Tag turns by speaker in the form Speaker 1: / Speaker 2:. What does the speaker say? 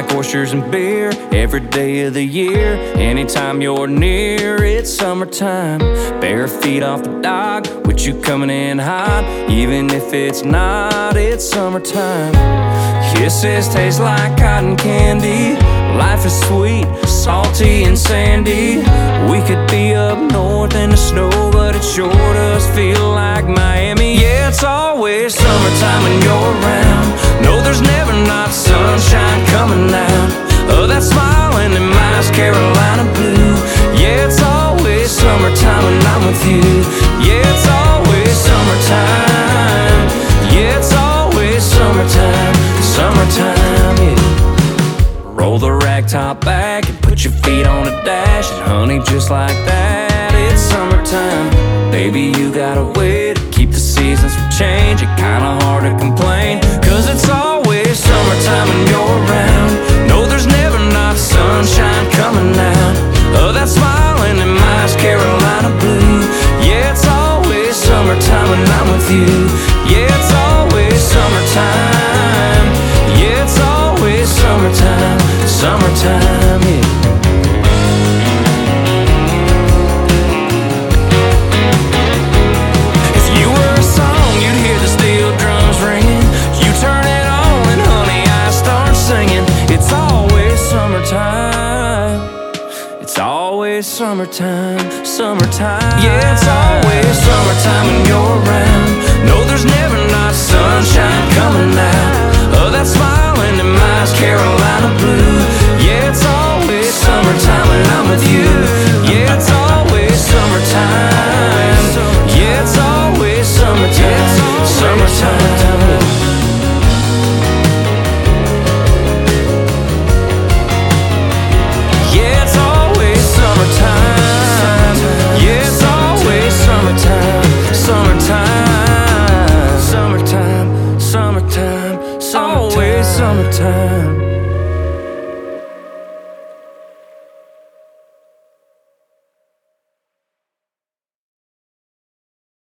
Speaker 1: like oysters and beer every day of the year. Anytime you're near, it's summertime. Bare feet off the dock with you coming in hot. Even if it's not, it's summertime. Kisses taste like cotton candy. Life is sweet, salty and sandy. We could be up north in the snow, but it sure does feel like Miami. Yeah, it's always summertime when you're around. No, there's never not sunshine coming out of that smiling in my Carolina blue. Yeah, it's always summertime when I'm with you. Yeah, it's always summertime. Yeah, it's always summertime. Summertime, yeah. Roll the rag top back and put your feet on the dash. And honey, just like that, it's summertime. Baby, you got a way to keep the seasons from changing. Kinda hard to complain, cause it's always summertime when you're around. No, there's never not sunshine coming out of that smiling in my Carolina blue. Yeah, it's always summertime when I'm with you. Yeah, it's always summertime. Yeah, it's always summertime. Summertime, yeah. If you were a song, you'd hear the steel drums ringing. You turn it on and honey, I start singing. It's always summertime. It's always summertime. Summertime. Yeah, it's always summertime when you're around. No, there's never not sunshine coming out of that smiling in my Carolina blue. Yeah, it's always summertime when I'm with you. Yeah, it's always summertime. Yeah, it's always summertime. Summertime. Yeah, it's always summertime. Yeah, it's always summertime. Summertime. Summertime. Summertime. Always summertime.